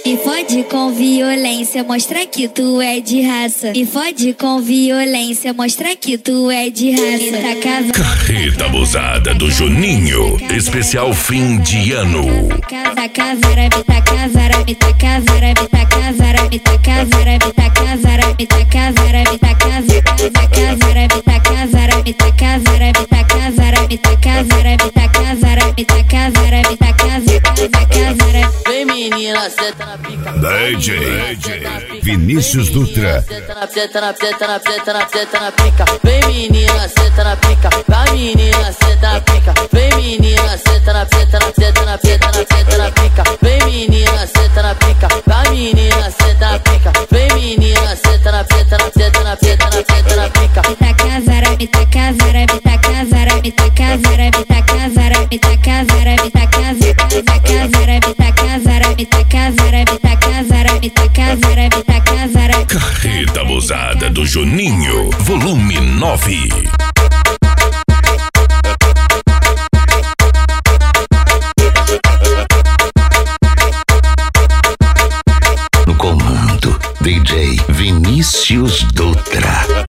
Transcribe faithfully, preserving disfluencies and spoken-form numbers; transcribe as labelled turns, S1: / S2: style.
S1: Me fode com violência, mostra que tu é de raça. Me fode com violência, mostra que tu é de raça.
S2: Carreta abusada do Juninho, especial fim de ano.
S1: Taca vara, me taca vara, me taca vara, me taca vara, me taca vara, me taca vara, me taca vara, me taca vara, me taca vara, me taca vara, me taca vara, me taca vara, me taca vara, me taca vara, me taca vara, me taca vara.
S3: Vem menina, senta na pica.
S2: D J Vinícius Dutra.
S3: Senta na, senta na, senta na, senta na, senta na pica. Vem menina, senta na pica. Vai menina, senta na pica. Vem menina, senta na, senta na, senta na, senta na, senta na pica. Vem menina, senta na pica. Vai menina, senta na pica. Vem menina, senta na, senta na, senta na, senta na, senta na pica.
S1: Me taca vara, me taca vara, me taca vara, me taca vara, me taca vara, me taca vara, me taca vara, me taca vara, me taca vara, me taca vara, me taca vara, me taca vara, me taca vara.
S2: Carreta abusada do Juninho, volume nove. No comando, D J Vinícius Dutra.